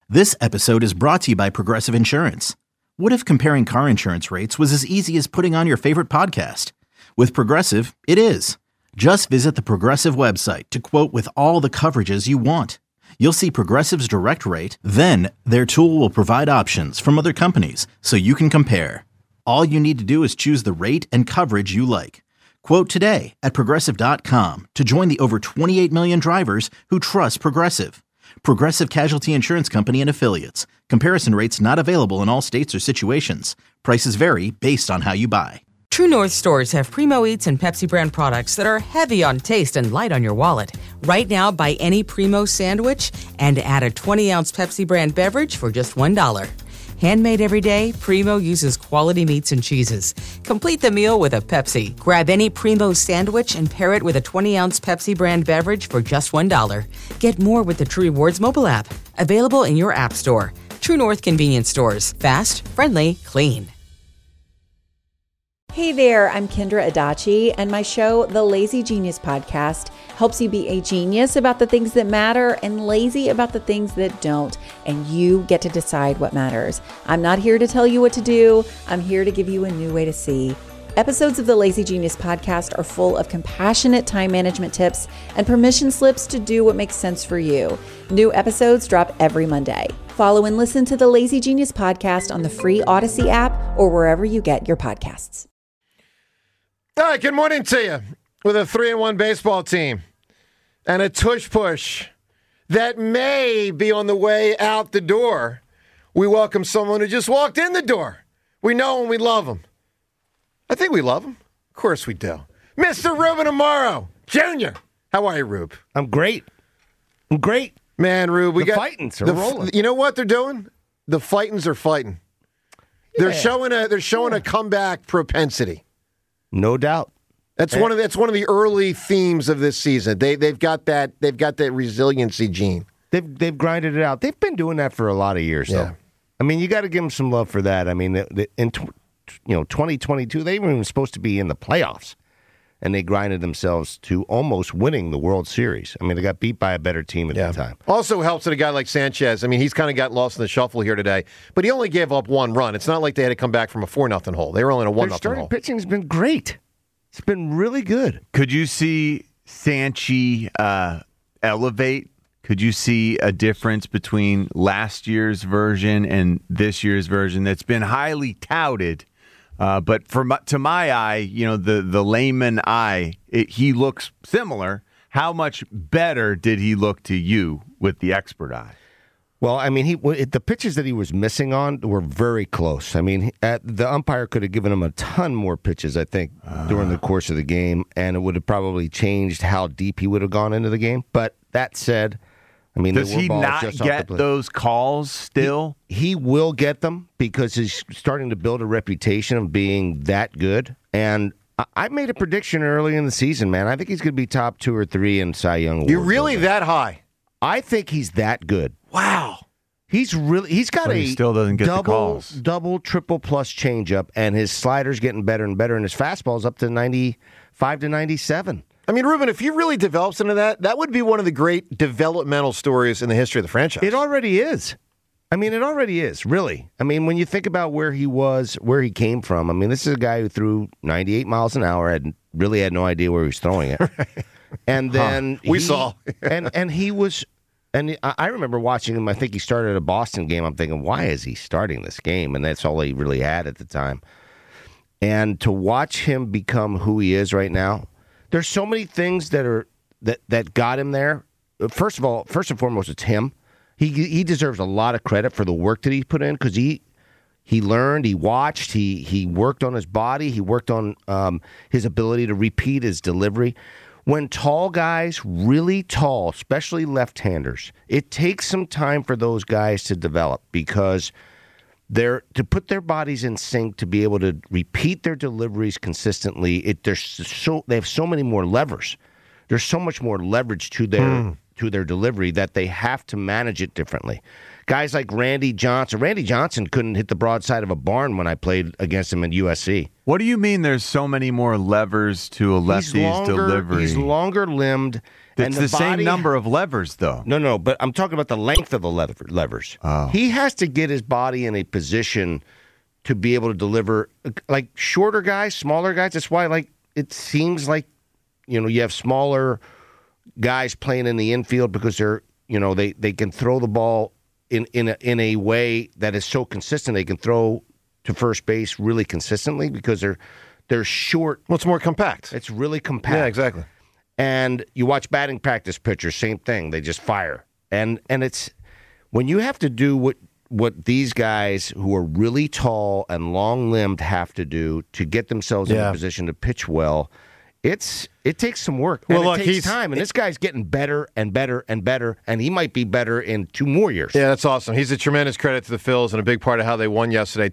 This episode is brought to you by Progressive Insurance. What if comparing car insurance rates was as easy as putting on your favorite podcast? With Progressive, it is. Just visit the Progressive website to quote with all the coverages you want. You'll see Progressive's direct rate, then their tool will provide options from other companies so you can compare. All you need to do is choose the rate and coverage you like. Quote today at Progressive.com to join the over 28 million drivers who trust Progressive. Progressive Casualty Insurance Company and Affiliates. Comparison rates not available in all states or situations. Prices vary based on how you buy. True North stores have Primo Eats and Pepsi brand products that are heavy on taste and light on your wallet. Right now, buy any Primo sandwich and add a 20-ounce Pepsi brand beverage for just $1. Handmade every day, Primo uses quality meats and cheeses. Complete the meal with a Pepsi. Grab any Primo sandwich and pair it with a 20-ounce Pepsi brand beverage for just $1. Get more with the True Rewards mobile app. Available in your app store. True North convenience stores. Fast, friendly, clean. Hey there, I'm Kendra Adachi, and my show, The Lazy Genius Podcast, helps you be a genius about the things that matter and lazy about the things that don't, and you get to decide what matters. I'm not here to tell you what to do. I'm here to give you a new way to see. Episodes of the Lazy Genius Podcast are full of compassionate time management tips and permission slips to do what makes sense for you. New episodes drop every Monday. Follow and listen to the Lazy Genius Podcast on the free Odyssey app or wherever you get your podcasts. All right, good morning to you. With a 3-1 baseball team and a tush push that may be on the way out the door, we welcome someone who just walked in the door. We know and we love him. I think we love him. Of course we do. Mr. Ruben Amaro Jr. How are you, Rube? I'm great. Man, Rube, we the got fightins are rolling. You know what they're doing? The fightins are fighting. Yeah. They're showing a comeback propensity. No doubt. That's one of the early themes of this season. They've got that resiliency gene. They've grinded it out. They've been doing that for a lot of years, though. Yeah. I mean, you got to give them some love for that. I mean, in 2022, they weren't even supposed to be in the playoffs, and they grinded themselves to almost winning the World Series. I mean, they got beat by a better team at the time. Also helps that a guy like Sanchez. I mean, he's kind of got lost in the shuffle here today, but he only gave up one run. It's not like they had to come back from a 4-0 hole. They were only in a 1-0 hole. Their starting pitching's been great. It's been really good. Could you see Sanchi elevate? Could you see a difference between last year's version and this year's version that's been highly touted? But to my eye, the layman eye, he looks similar. How much better did he look to you with the expert eye? Well, I mean, the pitches that he was missing on were very close. I mean, the umpire could have given him a ton more pitches, I think, during the course of the game, and it would have probably changed how deep he would have gone into the game. But that said, I mean, does he not get those calls still? He will get them because he's starting to build a reputation of being that good. And I made a prediction early in the season, man. I think he's going to be top 2 or 3 in Cy Young Award. You're really that high? I think he's that good. Wow. He's got he still doesn't get the calls. Double, triple plus changeup, and his slider's getting better and better, and his fastball's up to 95 to 97. I mean, Ruben, if he really develops into that would be one of the great developmental stories in the history of the franchise. It already is. I mean, it already is, really. I mean, when you think about where he came from, I mean, this is a guy who threw 98 miles an hour, really had no idea where he was throwing it. And then we saw. and he was, and I remember watching him. I think he started a Boston game. I'm thinking, why is he starting this game? And that's all he really had at the time. And to watch him become who he is right now, there's so many things that got him there. First and foremost, it's him. He deserves a lot of credit for the work that he put in because he learned, he watched, he worked on his body, he worked on his ability to repeat his delivery. When tall guys, really tall, especially left-handers, it takes some time for those guys to develop because to put their bodies in sync to be able to repeat their deliveries consistently. They have so many more levers. There's so much more leverage to their delivery that they have to manage it differently. Guys like Randy Johnson. Randy Johnson couldn't hit the broadside of a barn when I played against him in USC. What do you mean there's so many more levers to a lefty's delivery? He's longer limbed. It's the same number of levers, though. No, but I'm talking about the length of the levers. Oh. He has to get his body in a position to be able to deliver, like shorter guys, smaller guys. That's why, like, it seems like, you have smaller guys playing in the infield because they're, they can throw the ball in a way that is so consistent. They can throw to first base really consistently because they're short. Well, it's more compact. It's really compact. Yeah, exactly. And you watch batting practice pitchers, same thing. They just fire. And it's when you have to do what these guys who are really tall and long-limbed have to do to get themselves in a position to pitch well, it takes some work. And it takes time. And this guy's getting better and better and better, and he might be better in 2 more years. Yeah, that's awesome. He's a tremendous credit to the Phils and a big part of how they won yesterday.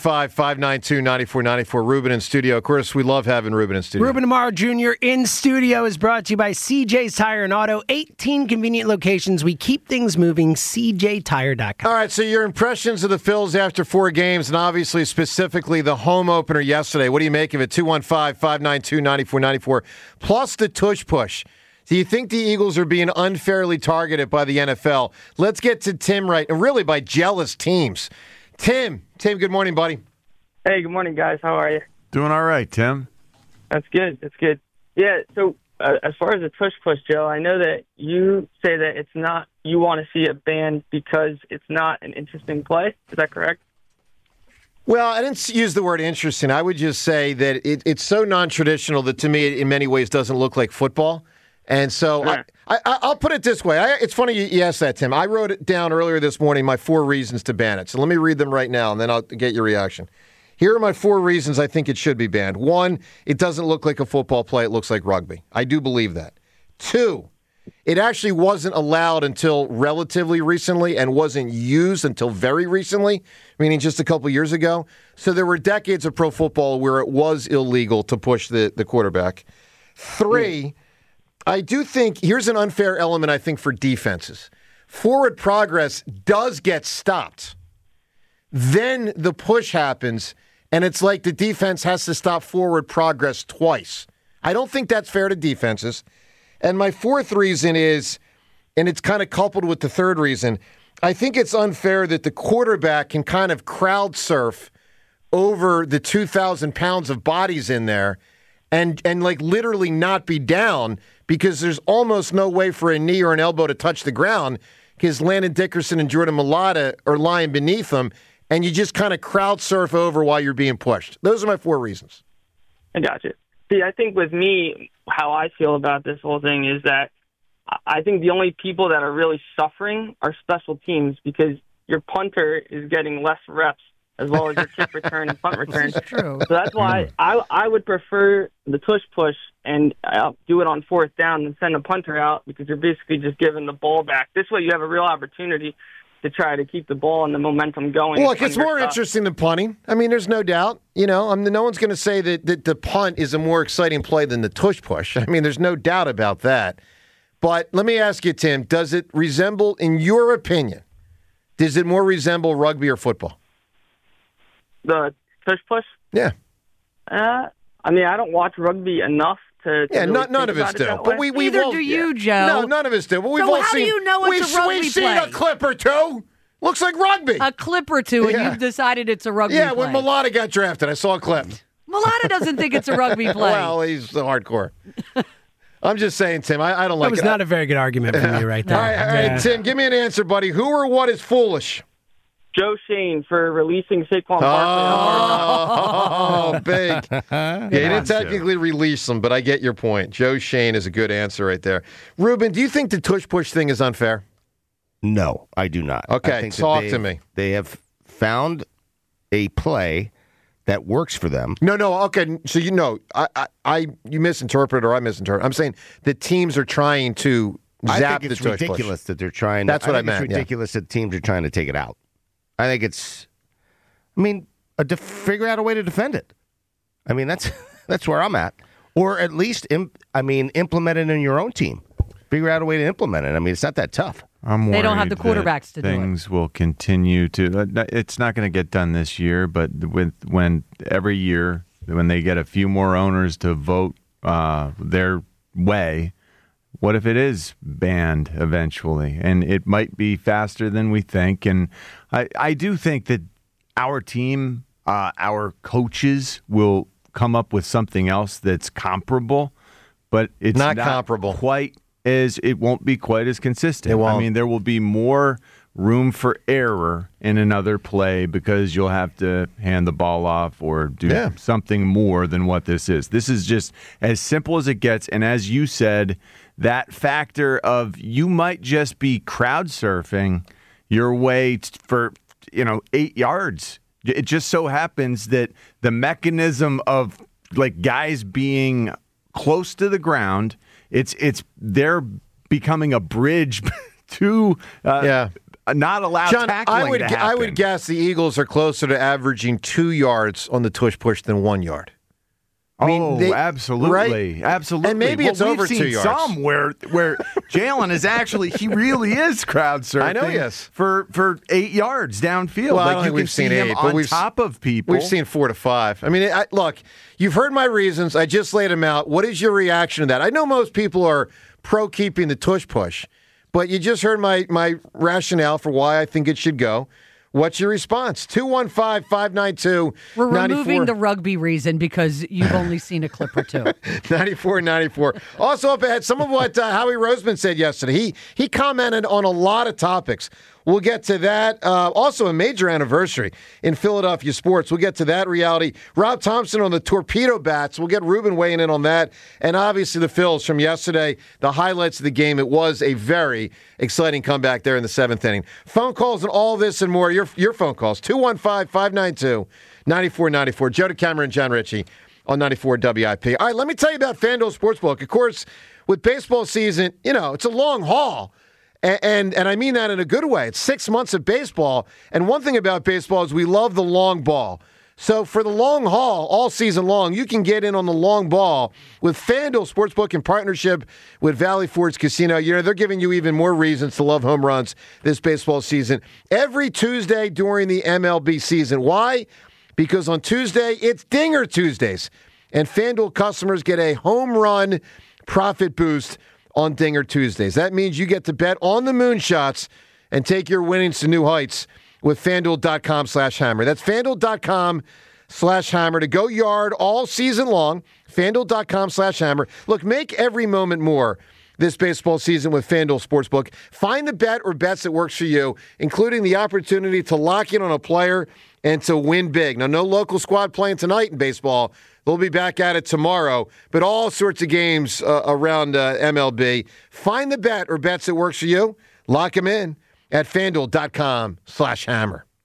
215-592-9494. Ruben in studio. Of course, we love having Ruben in studio. Ruben Amaro Jr. in studio is brought to you by CJ's Tire and Auto. 18 convenient locations. We keep things moving. CJTire.com. All right, so your impressions of the Phils after 4 games, and obviously specifically the home opener yesterday. What do you make of it? 215-592-9494. Plus the tush push. Do you think the Eagles are being unfairly targeted by the NFL? Let's get to Tim right, and really by jealous teams. Tim, good morning, buddy. Hey, good morning, guys. How are you? Doing all right, Tim. That's good. Yeah, so as far as the tush push, Joe, I know that you say that it's not, you want to see it banned because it's not an interesting play. Is that correct? Well, I didn't use the word interesting. I would just say that it's so non-traditional that to me it in many ways doesn't look like football. And so I'll put it this way. It's funny you asked that, Tim. I wrote it down earlier this morning, my 4 reasons to ban it. So let me read them right now, and then I'll get your reaction. Here are my 4 reasons I think it should be banned. 1, it doesn't look like a football play. It looks like rugby. I do believe that. 2, it actually wasn't allowed until relatively recently and wasn't used until very recently, meaning just a couple years ago. So there were decades of pro football where it was illegal to push the quarterback. 3, I do think here's an unfair element, I think, for defenses. Forward progress does get stopped. Then the push happens, and it's like the defense has to stop forward progress twice. I don't think that's fair to defenses. And my 4th reason is, and it's kind of coupled with the 3rd reason, I think it's unfair that the quarterback can kind of crowd surf over the 2,000 pounds of bodies in there and like literally not be down because there's almost no way for a knee or an elbow to touch the ground because Landon Dickerson and Jordan Mailata are lying beneath them, and you just kind of crowd surf over while you're being pushed. Those are my 4 reasons. I got you. See, I think with me, how I feel about this whole thing is that I think the only people that are really suffering are special teams because your punter is getting less reps as well as your kick return and punt return. That's true. So that's why I would prefer the tush push and do it on 4th down than send a punter out because you're basically just giving the ball back. This way you have a real opportunity to try to keep the ball and the momentum going. Well, look, it's more interesting than punting. I mean, there's no doubt. No one's going to say that the punt is a more exciting play than the tush push. I mean, there's no doubt about that. But let me ask you, Tim, does it resemble, in your opinion, does it more resemble rugby or football? The tush push? Yeah. I mean, I don't watch rugby enough to yeah, really none of us do. But we've Neither all, do you, Joe. No, none of us do. But we've So all how seen, do you know it's a rugby we've seen play? a clip or 2. Looks like rugby. A clip or 2, and Yeah. you've decided it's a rugby Yeah, play. when Mailata got drafted, I saw a clip. Mailata doesn't think it's a rugby play. Well, he's hardcore. I'm just saying, Tim, I don't like That was it. not a very good argument from you right there. All right, Tim, give me an answer, buddy. Who or what is foolish? Joe Shane for releasing Saquon Barkley. Oh, big. Yeah, he didn't technically release him, but I get your point. Joe Shane is a good answer right there. Ruben, do you think the tush-push thing is unfair? No, I do not. Okay, I think talk to me. They have found a play that works for them. No, okay. So you misinterpreted or I misinterpreted. I'm saying the teams are trying to zap I think it's the tush-push. ridiculous that they're trying. That's what I think meant, It's yeah. ridiculous that teams are trying to take it out. I think it's. I mean, figure out a way to defend it. I mean, that's where I'm at, or at least implement it in your own team. Figure out a way to implement it. I mean, it's not that tough. I'm They don't have the worried that quarterbacks to do it. things will continue to. It's not going to get done this year, but when every year when they get a few more owners to vote their way, what if it is banned eventually? And it might be faster than we think. And I do think that our team, our coaches will come up with something else that's comparable, but it's not comparable. It won't be quite as consistent. It won't. I mean, there will be more room for error in another play because you'll have to hand the ball off or do something more than what this is. This is just as simple as it gets. And as you said, that factor of you might just be crowd surfing your way for 8 yards. It just so happens that the mechanism of like guys being close to the ground, they're becoming a bridge to not allow John, tackling to happen. I would guess the Eagles are closer to averaging 2 yards on the tush push than 1 yard. Absolutely, right? Absolutely. And maybe it's over 2 yards. Some where Jalen is actually he really is crowd surfing. I know he is for 8 yards downfield. Well, I like don't think you we've can see seen him 8, on but top of people. We've seen 4 to 5. I mean, look, you've heard my reasons. I just laid them out. What is your reaction to that? I know most people are pro keeping the tush push, but you just heard my rationale for why I think it should go. What's your response? 215-592-94. We're removing the rugby reason because you've only seen a clip or two. 94-94. Also up ahead, some of what Howie Roseman said yesterday. He commented on a lot of topics. We'll get to that. Also, a major anniversary in Philadelphia sports. We'll get to that reality. Rob Thompson on the torpedo bats. We'll get Ruben weighing in on that. And obviously the Phils from yesterday, the highlights of the game. It was a very exciting comeback there in the 7th inning. Phone calls and all this and more. Your phone calls, 215-592-9494. Joe DeCamera and John Ritchie on 94 WIP. All right, let me tell you about FanDuel Sportsbook. Of course, with baseball season, it's a long haul. And I mean that in a good way. It's 6 months of baseball. And one thing about baseball is we love the long ball. So for the long haul, all season long, you can get in on the long ball with FanDuel Sportsbook in partnership with Valley Forge Casino. They're giving you even more reasons to love home runs this baseball season. Every Tuesday during the MLB season. Why? Because on Tuesday, it's Dinger Tuesdays. And FanDuel customers get a home run profit boost on Dinger Tuesdays. That means you get to bet on the moonshots and take your winnings to new heights with FanDuel.com/hammer. That's FanDuel.com/hammer to go yard all season long. FanDuel.com/hammer. Look, make every moment more this baseball season with FanDuel Sportsbook. Find the bet or bets that works for you, including the opportunity to lock in on a player and to win big. Now, no local squad playing tonight in baseball. They'll be back at it tomorrow, but all sorts of games around MLB. Find the bet or bets that works for you. Lock them in at FanDuel.com/hammer.